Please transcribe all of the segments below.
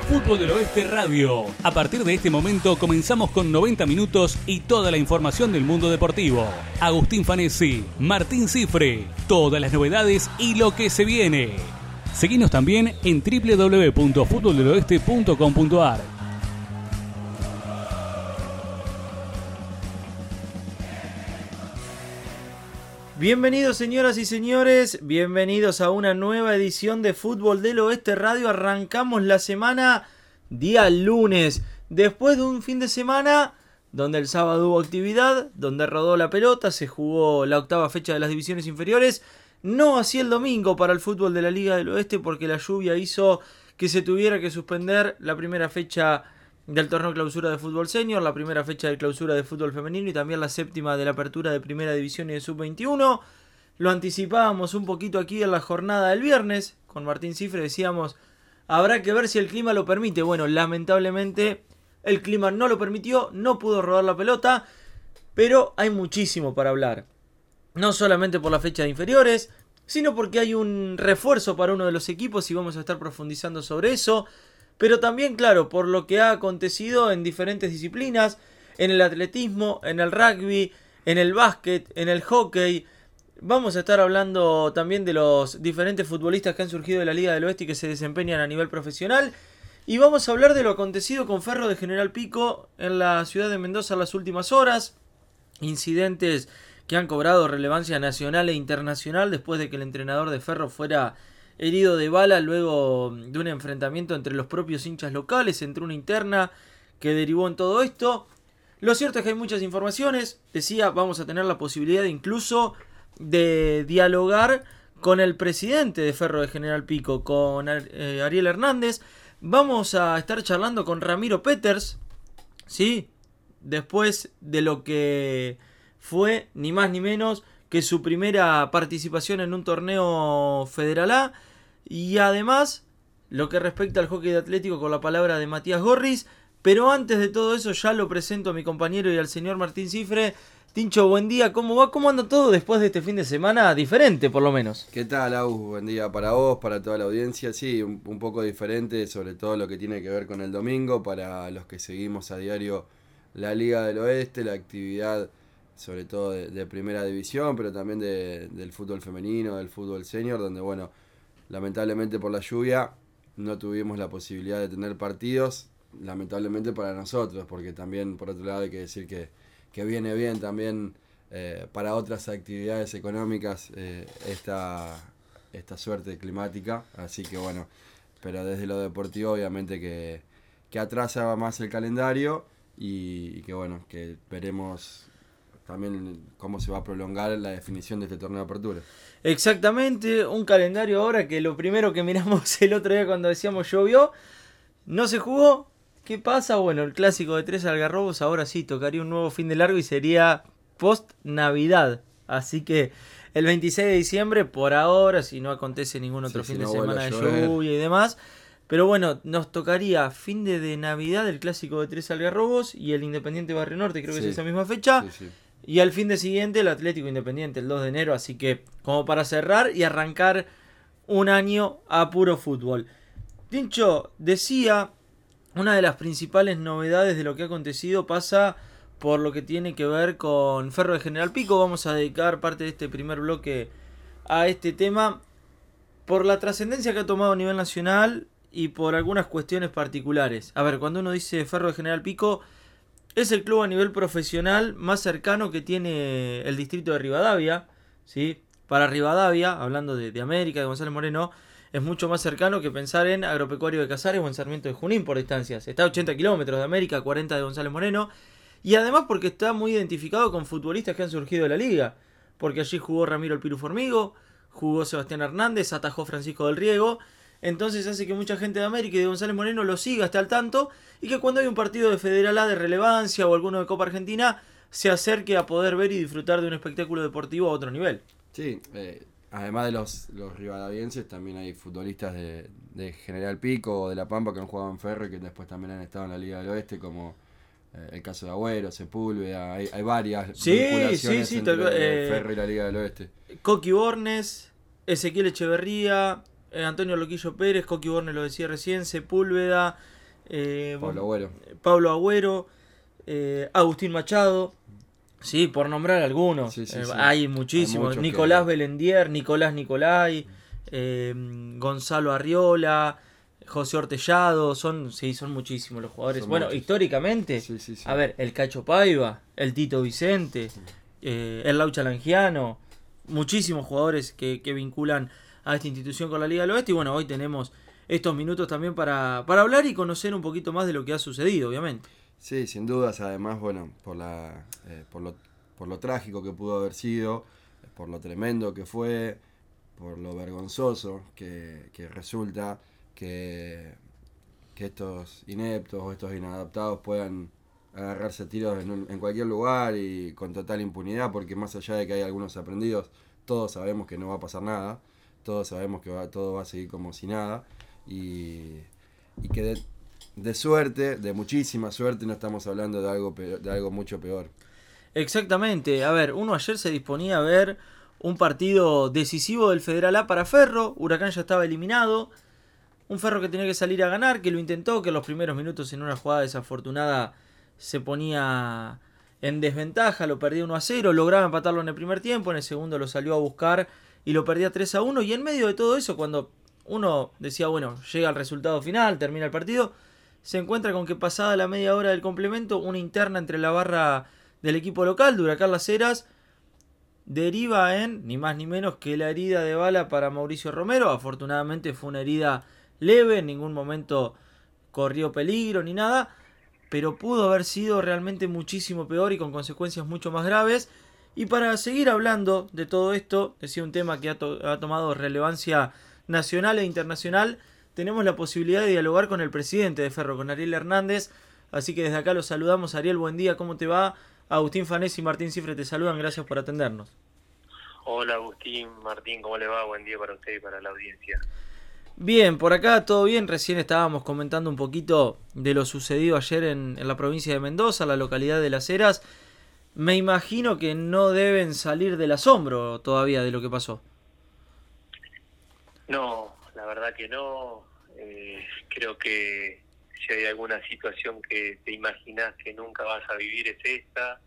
Fútbol del Oeste Radio. A partir de este momento comenzamos con 90 minutos y toda la información del mundo deportivo. Agustín Fanesi, Martín Cifre, todas las novedades y lo que se viene. Seguinos también en www.futboldeloeste.com.ar. Bienvenidos señoras y señores, bienvenidos a una nueva edición de Fútbol del Oeste Radio. Arrancamos la semana día lunes, después de un fin de semana donde el sábado hubo actividad, donde rodó la pelota, se jugó la octava fecha de las divisiones inferiores. No así el domingo para el fútbol de la Liga del Oeste porque la lluvia hizo que se tuviera que suspender la primera fecha del torneo clausura de fútbol senior, la primera fecha de clausura de fútbol femenino y también la séptima de la apertura de primera división y de sub-21. Lo anticipábamos un poquito aquí en la jornada del viernes, con Martín Cifre decíamos, habrá que ver si el clima lo permite. Bueno, lamentablemente el clima no lo permitió, no pudo rodar la pelota, pero hay muchísimo para hablar. No solamente por la fecha de inferiores, sino porque hay un refuerzo para uno de los equipos y vamos a estar profundizando sobre eso. Pero también, claro, por lo que ha acontecido en diferentes disciplinas, en el atletismo, en el rugby, en el básquet, en el hockey. Vamos a estar hablando también de los diferentes futbolistas que han surgido de la Liga del Oeste y que se desempeñan a nivel profesional. Y vamos a hablar de lo acontecido con Ferro de General Pico en la ciudad de Mendoza en las últimas horas. Incidentes que han cobrado relevancia nacional e internacional después de que el entrenador de Ferro fuera herido de bala luego de un enfrentamiento entre los propios hinchas locales, entre una interna que derivó en todo esto. Lo cierto es que hay muchas informaciones. Decía, vamos a tener la posibilidad incluso de dialogar con el presidente de Ferro de General Pico, con Ariel Hernández. Vamos a estar charlando con Ramiro Peters, ¿sí? Después de lo que fue ni más ni menos que su primera participación en un torneo Federal A, y además lo que respecta al hockey de Atlético con la palabra de Matías Gorris. Pero antes de todo eso ya lo presento a mi compañero y al señor Martín Cifre. Tincho, buen día, ¿cómo va? ¿Cómo anda todo después de este fin de semana diferente por lo menos? ¿Qué tal, Agus? Buen día para vos, para toda la audiencia. Sí, un poco diferente, sobre todo lo que tiene que ver con el domingo, para los que seguimos a diario la Liga del Oeste, la actividad sobre todo de primera división, pero también del fútbol femenino, del fútbol senior, donde, bueno, lamentablemente por la lluvia no tuvimos la posibilidad de tener partidos, lamentablemente para nosotros, porque también, por otro lado, hay que decir que viene bien también para otras actividades económicas esta suerte climática, así que bueno, pero desde lo deportivo obviamente que atrasa más el calendario y que bueno, que veremos también cómo se va a prolongar la definición de este torneo de apertura. Exactamente, un calendario ahora que lo primero que miramos el otro día cuando decíamos llovió, no se jugó. ¿Qué pasa? Bueno, el clásico de 3 Algarrobos ahora sí tocaría un nuevo fin de largo y sería post Navidad. Así que el 26 de diciembre, por ahora, si no acontece ningún otro fin de semana de lluvia y demás. Pero bueno, nos tocaría fin de Navidad el clásico de 3 Algarrobos y el Independiente Barrio Norte, creo que es esa misma fecha. Sí. Y al fin de siguiente el Atlético Independiente, el 2 de enero. Así que como para cerrar y arrancar un año a puro fútbol. Tincho, decía, una de las principales novedades de lo que ha acontecido pasa por lo que tiene que ver con Ferro de General Pico. Vamos a dedicar parte de este primer bloque a este tema por la trascendencia que ha tomado a nivel nacional y por algunas cuestiones particulares. A ver, cuando uno dice Ferro de General Pico, es el club a nivel profesional más cercano que tiene el distrito de Rivadavia, ¿sí? Para Rivadavia, hablando de América, de González Moreno, es mucho más cercano que pensar en Agropecuario de Casares o en Sarmiento de Junín por distancias. Está a 80 kilómetros de América, 40 de González Moreno. Y además porque está muy identificado con futbolistas que han surgido de la liga. Porque allí jugó Ramiro El Piru Formigo, jugó Sebastián Hernández, atajó Francisco del Riego. Entonces hace que mucha gente de América y de González Moreno lo siga, esté al tanto. Y que cuando hay un partido de Federal A de relevancia o alguno de Copa Argentina, se acerque a poder ver y disfrutar de un espectáculo deportivo a otro nivel. Sí, además de los rivadavienses, también hay futbolistas de General Pico o de La Pampa que han jugado en Ferro y que después también han estado en la Liga del Oeste, como el caso de Agüero, Sepúlveda. Hay varias vinculaciones entre Ferro y la Liga del Oeste. Coqui Bornes, Ezequiel Echeverría, Antonio Loquillo Pérez, Coqui Borne lo decía recién, Sepúlveda, Pablo Agüero, Pablo Agüero, Agustín Machado. Sí, por nombrar algunos. Sí. Hay muchísimos. Hay Nicolás Belendier, Nicolás Nicolai, Gonzalo Arriola, José Ortellado. Son muchísimos los jugadores. Muchos. Históricamente, sí. a ver, el Cacho Paiva, el Tito Vicente, el Laucha Langiano. Muchísimos jugadores que vinculan a esta institución con la Liga del Oeste. Y bueno, hoy tenemos estos minutos también para hablar y conocer un poquito más de lo que ha sucedido, obviamente. Sí, sin dudas, además, bueno, por lo trágico que pudo haber sido, por lo tremendo que fue, por lo vergonzoso que resulta que estos ineptos o estos inadaptados puedan agarrarse tiros en cualquier lugar y con total impunidad, porque más allá de que hay algunos aprendidos, todos sabemos que no va a pasar nada, todos sabemos que todo va a seguir como si nada, y que de suerte, de muchísima suerte, no estamos hablando de algo mucho peor. Exactamente. A ver, uno ayer se disponía a ver un partido decisivo del Federal A para Ferro. Huracán ya estaba eliminado. Un Ferro que tenía que salir a ganar, que lo intentó, que en los primeros minutos en una jugada desafortunada se ponía en desventaja, lo perdía 1-0, lograba empatarlo en el primer tiempo, en el segundo lo salió a buscar y lo perdía 3-1. Y en medio de todo eso, cuando uno decía, bueno, llega el resultado final, termina el partido, se encuentra con que pasada la media hora del complemento, una interna entre la barra del equipo local de Huracán Las Heras deriva en ni más ni menos que la herida de bala para Mauricio Romero. Afortunadamente fue una herida leve, en ningún momento corrió peligro ni nada, pero pudo haber sido realmente muchísimo peor y con consecuencias mucho más graves. Y para seguir hablando de todo esto, decía un tema que ha tomado relevancia nacional e internacional, tenemos la posibilidad de dialogar con el presidente de Ferro, con Ariel Hernández. Así que desde acá los saludamos. Ariel, buen día, ¿cómo te va? Agustín Fanesi y Martín Cifre te saludan, gracias por atendernos. Hola Agustín, Martín, ¿cómo le va? Buen día para usted y para la audiencia. Bien, por acá todo bien. Recién estábamos comentando un poquito de lo sucedido ayer en la provincia de Mendoza, la localidad de Las Heras. Me imagino que no deben salir del asombro todavía de lo que pasó. No, la verdad que no. Creo que si hay alguna situación que te imaginas que nunca vas a vivir es esta.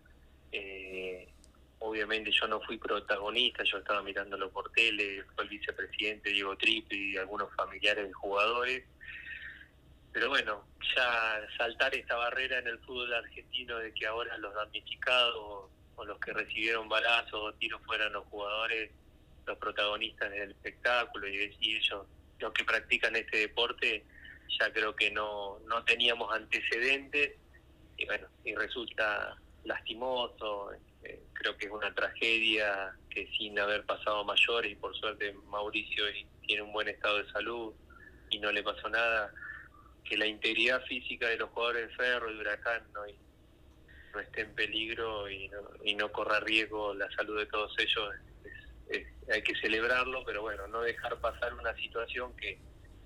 Obviamente yo no fui protagonista, yo estaba mirándolo por tele, fue el vicepresidente Diego Trippi y algunos familiares de jugadores. Pero bueno, ya saltar esta barrera en el fútbol argentino de que ahora los damnificados o los que recibieron balazos o tiros fueran los jugadores, los protagonistas del espectáculo y ellos los que practican este deporte, ya creo que no teníamos antecedentes y bueno, y resulta lastimoso. Creo que es una tragedia que sin haber pasado mayores, y por suerte Mauricio tiene un buen estado de salud y no le pasó nada, que la integridad física de los jugadores de Ferro y de Huracán no esté en peligro y no corra riesgo la salud de todos ellos. Hay que celebrarlo, pero bueno, no dejar pasar una situación que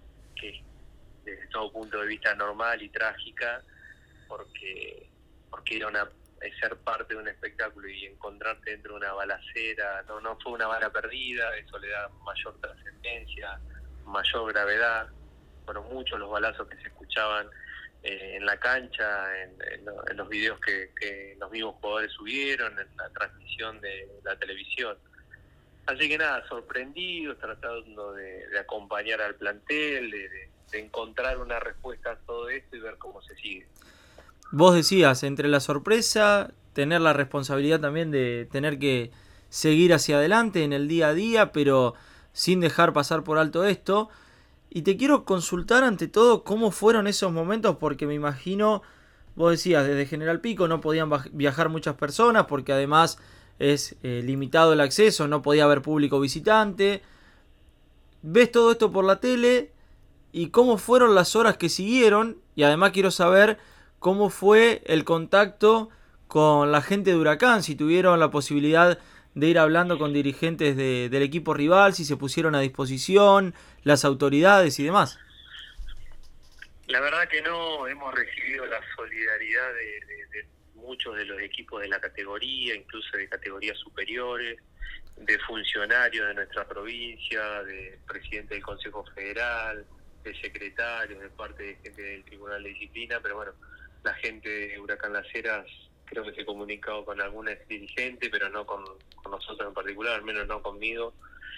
desde todo punto de vista normal y trágica, porque era ser parte de un espectáculo y encontrarte dentro de una balacera, no fue una bala perdida, eso le da mayor trascendencia, mayor gravedad. Fueron muchos los balazos que se escuchaban en la cancha, en los videos que los mismos jugadores subieron, en la transmisión de la televisión. Así que nada, sorprendidos, tratando de acompañar al plantel, de encontrar una respuesta a todo esto y ver cómo se sigue. Vos decías, entre la sorpresa, tener la responsabilidad también de tener que seguir hacia adelante en el día a día, pero sin dejar pasar por alto esto. Y te quiero consultar ante todo cómo fueron esos momentos, porque me imagino, vos decías, desde General Pico no podían viajar muchas personas, porque además es limitado el acceso, no podía haber público visitante. Ves todo esto por la tele y cómo fueron las horas que siguieron, y además quiero saber cómo fue el contacto con la gente de Huracán, si tuvieron la posibilidad de ir hablando con dirigentes del equipo rival, si se pusieron a disposición, las autoridades y demás. La verdad que no, hemos recibido la solidaridad de muchos de los equipos de la categoría, incluso de categorías superiores, de funcionarios de nuestra provincia, de presidente del Consejo Federal, de secretarios, de parte de gente del Tribunal de Disciplina, pero bueno, la gente de Huracán Las Heras creo que se ha comunicado con alguna dirigente, pero no con nosotros en particular, al menos no conmigo.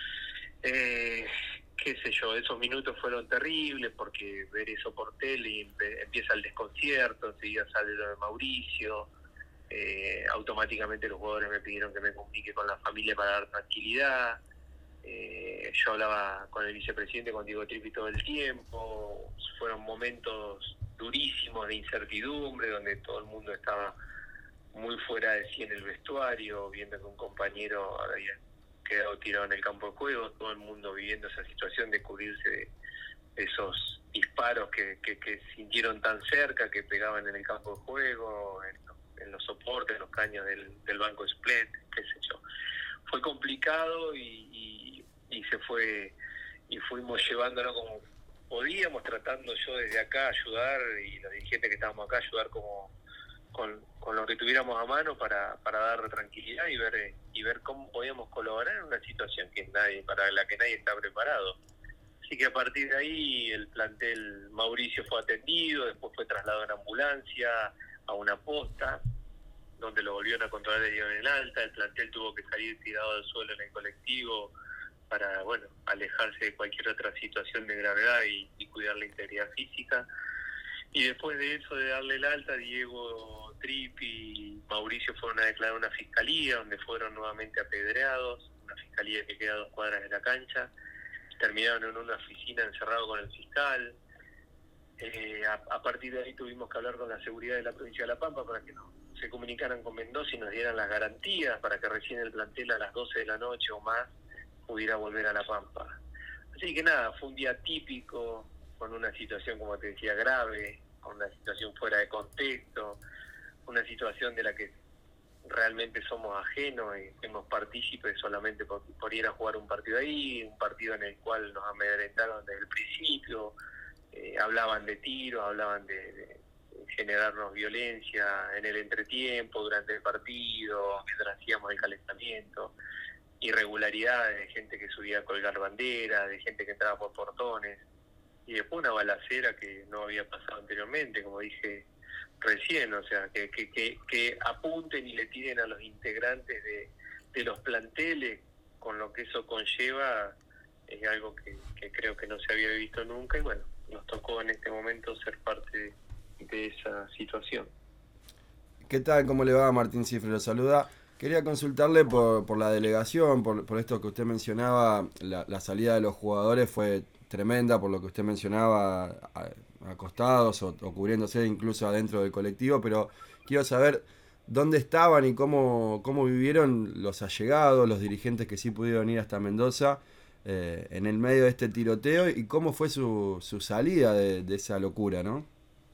Qué sé yo, esos minutos fueron terribles porque ver eso por tele y empieza el desconcierto, enseguida sale lo de Mauricio, automáticamente los jugadores me pidieron que me comunique con la familia para dar tranquilidad. Yo hablaba con el vicepresidente, con Diego Trippi todo el tiempo. Fueron momentos durísimos de incertidumbre, donde todo el mundo estaba muy fuera de sí en el vestuario, viendo que un compañero había quedado tirado en el campo de juego, todo el mundo viviendo esa situación de cubrirse de esos disparos que sintieron tan cerca, que pegaban en el campo de juego, en los soportes, en los caños del banco de suplentes, qué sé yo. Fue complicado y se fue, y fuimos llevándolo como podíamos, tratando yo desde acá ayudar, y los dirigentes que estábamos acá ayudar como con lo que tuviéramos a mano para dar tranquilidad y ver cómo podíamos colaborar en una situación para la que nadie está preparado. Así que a partir de ahí el plantel Mauricio fue atendido, después fue trasladado en ambulancia a una posta, donde lo volvieron a controlar y dieron en alta. El plantel tuvo que salir tirado del suelo en el colectivo para, bueno, alejarse de cualquier otra situación de gravedad y cuidar la integridad física. Y después de eso, de darle el alta, Diego Trippi y Mauricio fueron a declarar una fiscalía, donde fueron nuevamente apedreados, una fiscalía que queda a 2 cuadras de la cancha. Terminaron en una oficina encerrado con el fiscal. A partir de ahí tuvimos que hablar con la seguridad de la provincia de La Pampa para que se comunicaran con Mendoza y nos dieran las garantías para que recién el plantel a las 12 de la noche o más pudiera volver a La Pampa. Así que nada, fue un día típico, con una situación, como te decía, grave, con una situación fuera de contexto, una situación de la que realmente somos ajenos y fuimos partícipes solamente por ir a jugar un partido ahí, un partido en el cual nos amedrentaron desde el principio, hablaban de tiros, hablaban de generarnos violencia en el entretiempo, durante el partido, mientras hacíamos el calentamiento, irregularidades de gente que subía a colgar banderas, de gente que entraba por portones, y después una balacera que no había pasado anteriormente, como dije recién, o sea, que apunten y le tiren a los integrantes de los planteles, con lo que eso conlleva, es algo que creo que no se había visto nunca, y bueno, nos tocó en este momento ser parte de esa situación. ¿Qué tal? ¿Cómo le va? Martín Cifre lo saluda. Quería consultarle por la delegación, por esto que usted mencionaba, la salida de los jugadores fue tremenda, por lo que usted mencionaba, acostados o cubriéndose incluso adentro del colectivo, pero quiero saber dónde estaban y cómo vivieron los allegados, los dirigentes que sí pudieron ir hasta Mendoza en el medio de este tiroteo, y cómo fue su salida de esa locura, ¿no?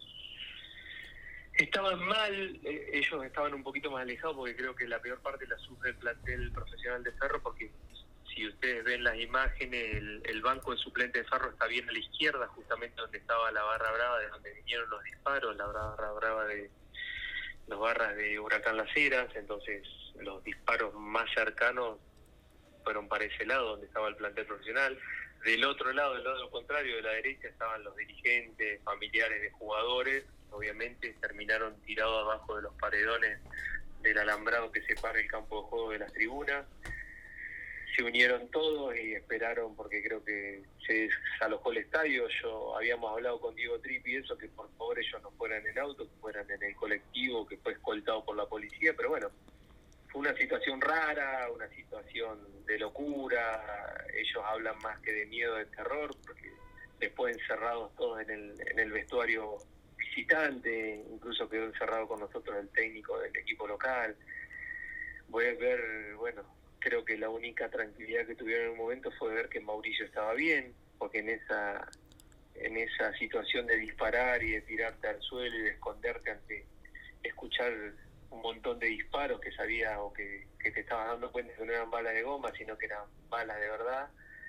Estaban mal, ellos estaban un poquito más alejados, porque creo que la peor parte la sufre el plantel profesional de Ferro, porque si ustedes ven las imágenes, el banco de suplentes de Ferro está bien a la izquierda, justamente donde estaba la barra brava, de donde vinieron los disparos, la barra brava de los barras de Huracán Las Heras. Entonces los disparos más cercanos fueron para ese lado, donde estaba el plantel profesional. Del otro lado, del lado contrario, de la derecha, estaban los dirigentes, familiares de jugadores. Obviamente terminaron tirados abajo de los paredones del alambrado que separa el campo de juego de las tribunas. Se unieron todos y esperaron, porque creo que se desalojó el estadio. Habíamos hablado con Diego Trippi y eso, que por favor ellos no fueran en auto, que fueran en el colectivo, que fue escoltado por la policía, pero bueno, fue una situación rara, una situación de locura. Ellos hablan más que de miedo, de terror, porque después encerrados todos en el vestuario visitante, incluso quedó encerrado con nosotros el técnico del equipo local. Voy a ver, bueno, creo que la única tranquilidad que tuvieron en un momento fue ver que Mauricio estaba bien, porque en esa situación de disparar y de tirarte al suelo y de esconderte ante escuchar un montón de disparos que sabía, o que te estabas dando cuenta que no eran balas de goma, sino que eran balas de verdad.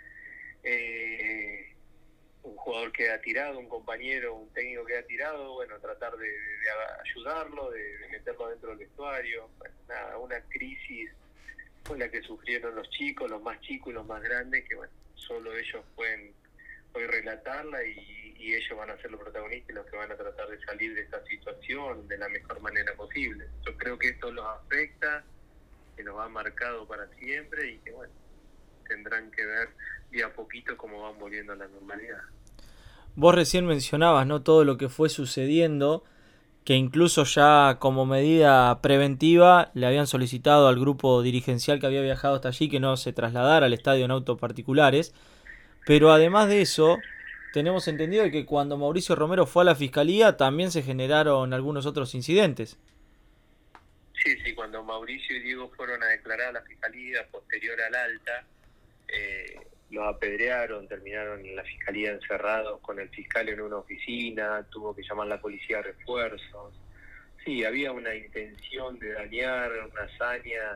Un jugador queda tirado, un compañero, un técnico queda tirado, bueno, tratar de ayudarlo, de meterlo dentro del vestuario. Bueno, nada, una crisis fue la que sufrieron los chicos, los más chicos y los más grandes, que bueno, solo ellos pueden hoy relatarla y ellos van a ser los protagonistas y los que van a tratar de salir de esta situación de la mejor manera posible. Yo creo que esto los afecta, que los ha marcado para siempre y que bueno, tendrán que ver de a poquito cómo van volviendo a la normalidad. Vos recién mencionabas, ¿no?, todo lo que fue sucediendo, que incluso ya como medida preventiva le habían solicitado al grupo dirigencial que había viajado hasta allí que no se trasladara al estadio en autos particulares. Pero además de eso, tenemos entendido que cuando Mauricio Romero fue a la fiscalía también se generaron algunos otros incidentes. Sí, cuando Mauricio y Diego fueron a declarar a la fiscalía posterior al alta, los apedrearon, terminaron en la fiscalía encerrados con el fiscal en una oficina, tuvo que llamar a la policía a refuerzos. Sí, había una intención de dañar, una hazaña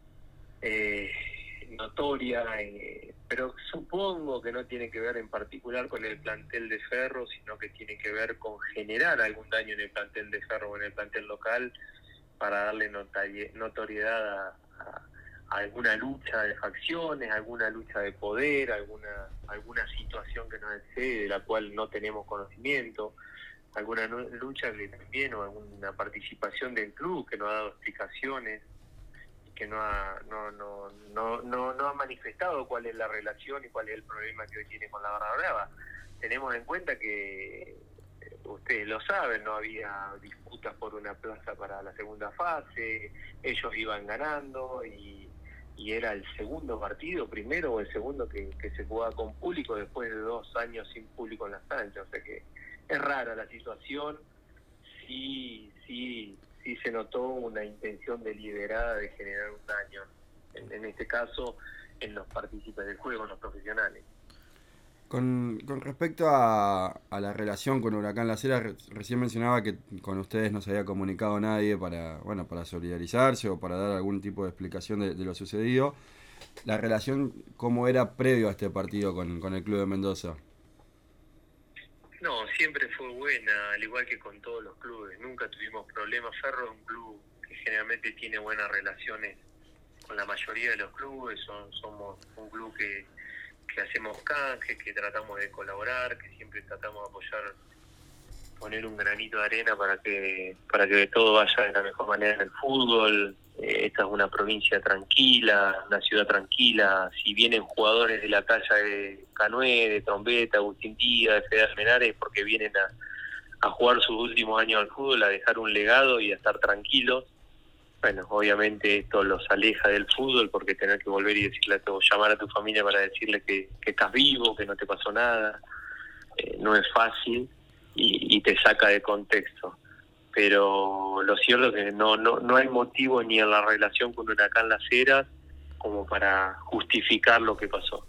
notoria, pero supongo que no tiene que ver en particular con el plantel de Ferro, sino que tiene que ver con generar algún daño en el plantel de Ferro o en el plantel local para darle notoriedad a alguna lucha de facciones, alguna lucha de poder, alguna situación que nos excede, de la cual no tenemos conocimiento, alguna lucha que también, o alguna participación del club que no ha dado explicaciones, que no ha manifestado cuál es la relación y cuál es el problema que hoy tiene con la Barra Brava. Tenemos en cuenta que, ustedes lo saben, no había disputas por una plaza para la segunda fase, ellos iban ganando y era el segundo partido, primero o el segundo que se jugaba con público después de 2 años sin público en las canchas. O sea que es rara la situación. Sí se notó una intención deliberada de generar un daño, en este caso en los partícipes del juego, en los profesionales. Con respecto a la relación con Huracán Las Heras, recién mencionaba que con ustedes no se había comunicado nadie para solidarizarse o para dar algún tipo de explicación de lo sucedido. La relación, ¿cómo era previo a este partido con el Club de Mendoza? No, siempre fue buena, al igual que con todos los clubes. Nunca tuvimos problemas. Ferro es un club que generalmente tiene buenas relaciones con la mayoría de los clubes. Somos un club que hacemos canjes, que tratamos de colaborar, que siempre tratamos de apoyar, poner un granito de arena para que todo vaya de la mejor manera en el fútbol. Esta es una provincia tranquila, una ciudad tranquila. Si vienen jugadores de la talla de Canoé, de Trombetta, Agustín Díaz, de Fede Almenares, porque vienen a jugar sus últimos años al fútbol, a dejar un legado y a estar tranquilos. Bueno, obviamente esto los aleja del fútbol, porque tener que volver y decirle llamar a tu familia para decirle que estás vivo, que no te pasó nada, no es fácil y te saca de contexto. Pero lo cierto es que no hay motivo ni en la relación con Huracán Las Heras como para justificar lo que pasó.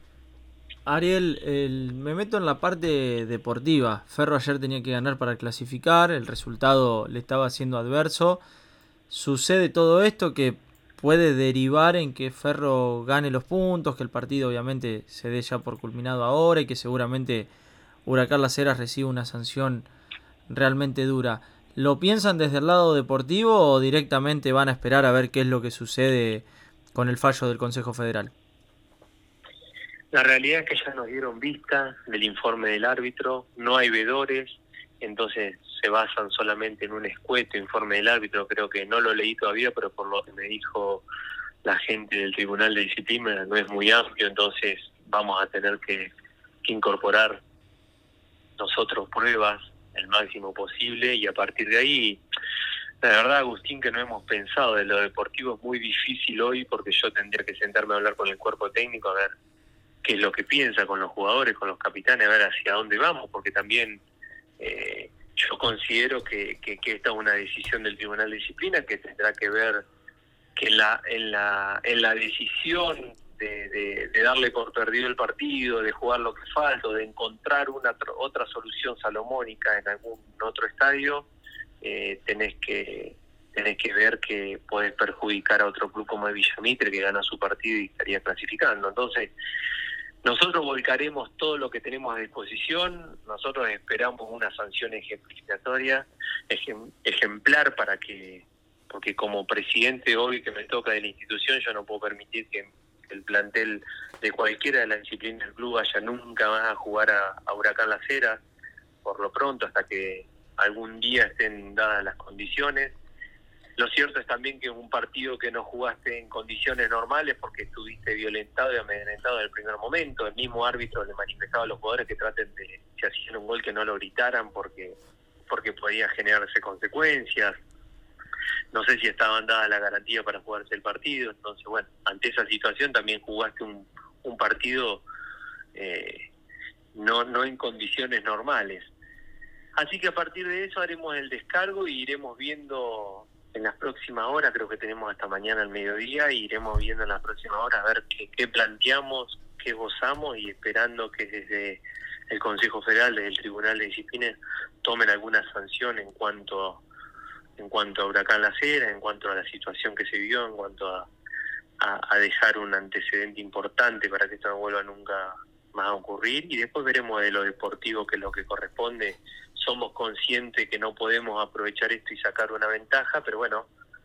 Ariel, me meto en la parte deportiva. Ferro ayer tenía que ganar para clasificar, el resultado le estaba siendo adverso. Sucede todo esto que puede derivar en que Ferro gane los puntos, que el partido obviamente se dé ya por culminado ahora y que seguramente Huracán Las Heras reciba una sanción realmente dura. ¿Lo piensan desde el lado deportivo o directamente van a esperar a ver qué es lo que sucede con el fallo del Consejo Federal? La realidad es que ya nos dieron vista del informe del árbitro, no hay vedores, entonces se basan solamente en un escueto informe del árbitro. Creo que no lo leí todavía, pero por lo que me dijo la gente del Tribunal de Disciplina no es muy amplio, entonces vamos a tener que incorporar nosotros pruebas el máximo posible y a partir de ahí, la verdad, Agustín, que no hemos pensado de lo deportivo, es muy difícil hoy porque yo tendría que sentarme a hablar con el cuerpo técnico a ver qué es lo que piensa, con los jugadores, con los capitanes, a ver hacia dónde vamos, porque también yo considero que esta es una decisión del Tribunal de Disciplina que tendrá que ver que en la decisión de darle por perdido el partido, de jugar lo que falta, de encontrar otra solución salomónica en algún otro estadio, tenés que ver que podés perjudicar a otro club como el Villamitre, que gana su partido y estaría clasificando. Entonces, nosotros volcaremos todo lo que tenemos a disposición. Nosotros esperamos una sanción ejemplificatoria, ejemplar, para que porque como presidente hoy que me toca de la institución, yo no puedo permitir que el plantel de cualquiera de la disciplina del club vaya nunca más a jugar a Huracán Las Heras, por lo pronto, hasta que algún día estén dadas las condiciones. Lo cierto es también que un partido que no jugaste en condiciones normales porque estuviste violentado y amedrentado en el primer momento, el mismo árbitro le manifestaba a los jugadores que traten de, si hacían un gol, que no lo gritaran porque podía generarse consecuencias. No sé si estaban dadas la garantía para jugarse el partido. Entonces, bueno, ante esa situación también jugaste un partido no en condiciones normales. Así que a partir de eso haremos el descargo y iremos viendo en las próximas horas, creo que tenemos hasta mañana al mediodía, y iremos viendo en las próximas horas a ver qué planteamos, qué gozamos, y esperando que desde el Consejo Federal, desde el Tribunal de Disciplina, tomen alguna sanción en cuanto a Huracán Las Heras, en cuanto a la situación que se vivió, en cuanto a dejar un antecedente importante para que esto no vuelva nunca más a ocurrir. Y después veremos de lo deportivo, que es lo que corresponde. Somos conscientes que no podemos aprovechar esto y sacar una ventaja, pero bueno,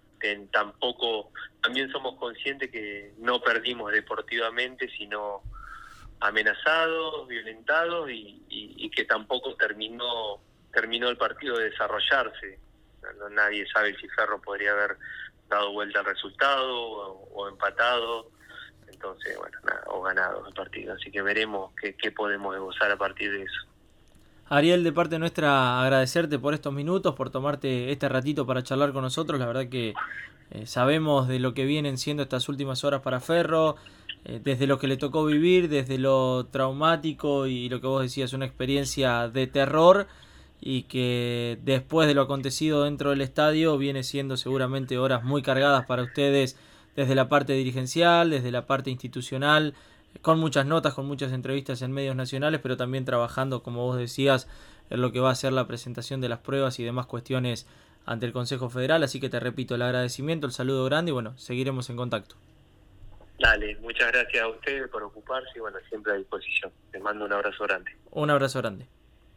también somos conscientes que no perdimos deportivamente, sino amenazados, violentados, y que tampoco terminó el partido de desarrollarse. Nadie sabe si Ferro podría haber dado vuelta al resultado o empatado, entonces bueno, o ganado el partido. Así que veremos qué podemos esbozar a partir de eso. Ariel, de parte nuestra, agradecerte por estos minutos, por tomarte este ratito para charlar con nosotros. La verdad que sabemos de lo que vienen siendo estas últimas horas para Ferro, desde lo que le tocó vivir, desde lo traumático y lo que vos decías, una experiencia de terror, y que después de lo acontecido dentro del estadio viene siendo seguramente horas muy cargadas para ustedes, desde la parte dirigencial, desde la parte institucional, con muchas notas, con muchas entrevistas en medios nacionales, pero también trabajando, como vos decías, en lo que va a ser la presentación de las pruebas y demás cuestiones ante el Consejo Federal. Así que te repito el agradecimiento, el saludo grande, y bueno, seguiremos en contacto. Dale, muchas gracias a ustedes por ocuparse, y bueno, siempre a disposición. Les mando un abrazo grande. Un abrazo grande.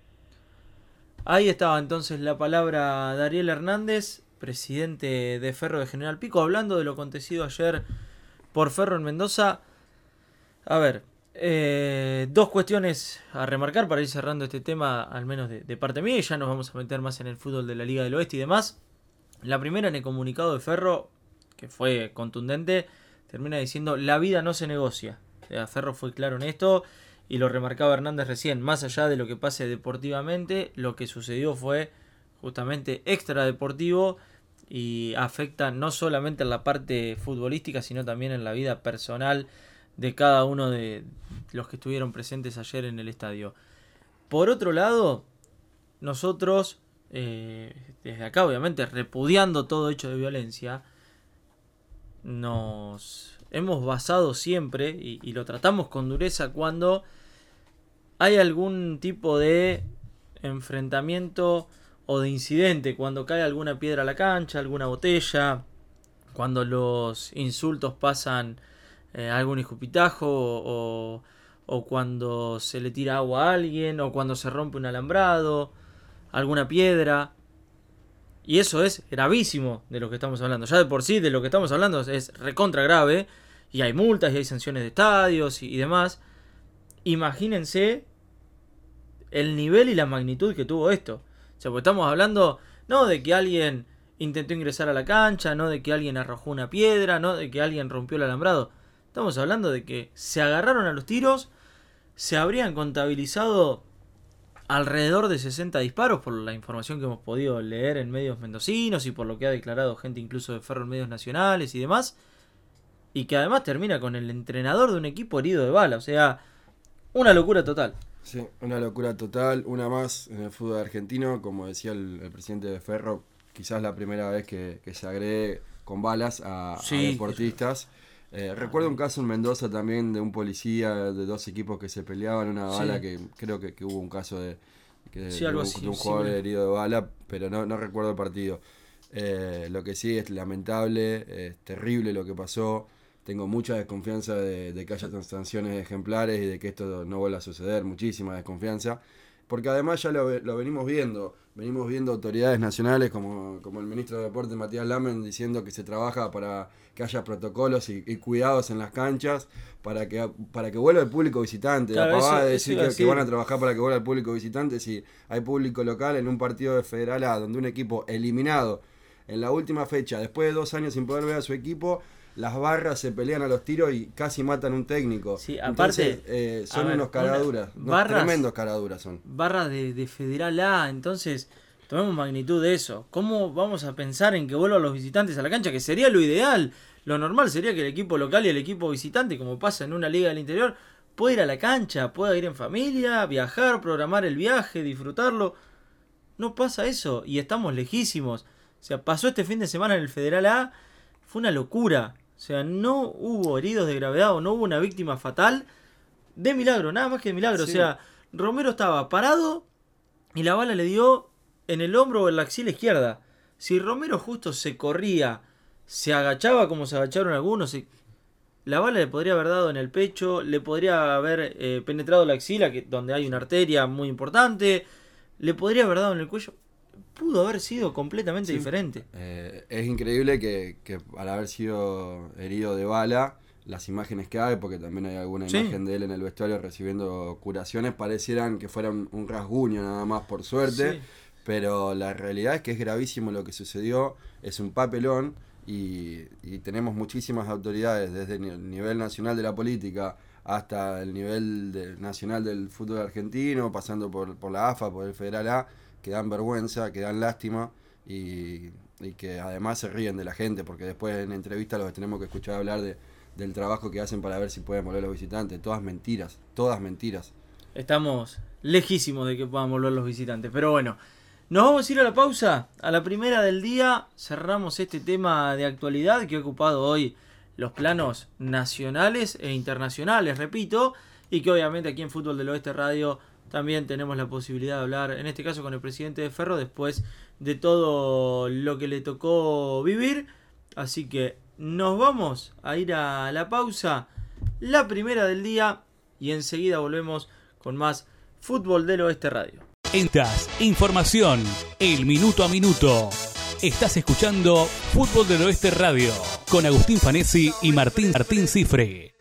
Ahí estaba entonces la palabra de Ariel Hernández, presidente de Ferro de General Pico, hablando de lo acontecido ayer por Ferro en Mendoza. A ver, dos cuestiones a remarcar para ir cerrando este tema, al menos de parte mía, y ya nos vamos a meter más en el fútbol de la Liga del Oeste y demás. La primera, en el comunicado de Ferro, que fue contundente, termina diciendo: la vida no se negocia. O sea, Ferro fue claro en esto, y lo remarcaba Hernández recién, más allá de lo que pase deportivamente, lo que sucedió fue justamente extradeportivo y afecta no solamente en la parte futbolística, sino también en la vida personal de cada uno de los que estuvieron presentes ayer en el estadio. Por otro lado, nosotros, desde acá obviamente repudiando todo hecho de violencia, nos hemos basado siempre, y lo tratamos con dureza, cuando hay algún tipo de enfrentamiento o de incidente, cuando cae alguna piedra a la cancha, alguna botella, cuando los insultos pasan algún escupitajo, o cuando se le tira agua a alguien, o cuando se rompe un alambrado, alguna piedra. Y eso es gravísimo de lo que estamos hablando. Ya de por sí de lo que estamos hablando es recontra grave, y hay multas y hay sanciones de estadios y demás. Imagínense el nivel y la magnitud que tuvo esto. O sea, porque estamos hablando no de que alguien intentó ingresar a la cancha, no de que alguien arrojó una piedra, no de que alguien rompió el alambrado. Estamos hablando de que se agarraron a los tiros, se habrían contabilizado alrededor de 60 disparos, por la información que hemos podido leer en medios mendocinos y por lo que ha declarado gente incluso de Ferro en medios nacionales y demás, y que además termina con el entrenador de un equipo herido de bala. O sea, una locura total. Sí, una locura total, una más en el fútbol argentino. Como decía el presidente de Ferro, quizás la primera vez que se agregue con balas a deportistas. Recuerdo un caso en Mendoza también de un policía, de dos equipos que se peleaban, una bala, que creo que hubo un caso de un jugador herido de bala, pero no recuerdo el partido. Lo que sí es lamentable, es terrible lo que pasó. Tengo mucha desconfianza de que haya sanciones ejemplares y de que esto no vuelva a suceder, muchísima desconfianza. porque además ya lo venimos viendo autoridades nacionales como el ministro de Deportes Matías Lamen diciendo que se trabaja para que haya protocolos y cuidados en las canchas para que vuelva el público visitante. Claro, la pavada de eso decir que van a trabajar para que vuelva el público visitante si hay público local en un partido de Federal A donde un equipo eliminado en la última fecha, después de 2 años sin poder ver a su equipo, las barras se pelean a los tiros y casi matan a un técnico. Sí, aparte, entonces, son unos caraduras, tremendos caraduras son. Barras de Federal A, entonces tomemos magnitud de eso. ¿Cómo vamos a pensar en que vuelvan los visitantes a la cancha? Que sería lo ideal. Lo normal sería que el equipo local y el equipo visitante, como pasa en una liga del interior, pueda ir a la cancha, pueda ir en familia, viajar, programar el viaje, disfrutarlo. No pasa eso y estamos lejísimos. O sea, pasó este fin de semana en el Federal A, fue una locura. O sea, no hubo heridos de gravedad o no hubo una víctima fatal. De milagro, nada más que de milagro. Sí. O sea, Romero estaba parado y la bala le dio en el hombro o en la axila izquierda. Si Romero justo se corría, se agachaba como se agacharon algunos, la bala le podría haber dado en el pecho, le podría haber penetrado la axila, donde hay una arteria muy importante, le podría haber dado en el cuello. Pudo haber sido completamente diferente. Es increíble que al haber sido herido de bala, las imágenes que hay, porque también hay alguna imagen de él en el vestuario recibiendo curaciones, parecieran que fueran un rasguño nada más, por suerte. Sí. Pero la realidad es que es gravísimo lo que sucedió, es un papelón y tenemos muchísimas autoridades, desde el nivel nacional de la política hasta el nivel nacional del fútbol argentino, pasando por la AFA, por el Federal A, que dan vergüenza, que dan lástima y que además se ríen de la gente, porque después en entrevistas los tenemos que escuchar hablar del trabajo que hacen para ver si pueden volver los visitantes. Todas mentiras. Estamos lejísimos de que puedan volver los visitantes, pero bueno, nos vamos a ir a la pausa, a la primera del día. Cerramos este tema de actualidad que ha ocupado hoy los planos nacionales e internacionales, repito, y que obviamente aquí en Fútbol del Oeste Radio también tenemos la posibilidad de hablar, en este caso con el presidente de Ferro, después de todo lo que le tocó vivir. Así que nos vamos a ir a la pausa, la primera del día, y enseguida volvemos con más Fútbol del Oeste Radio. Información, el minuto a minuto. Estás escuchando Fútbol del Oeste Radio con Agustín Fanesi y Martín Cifre.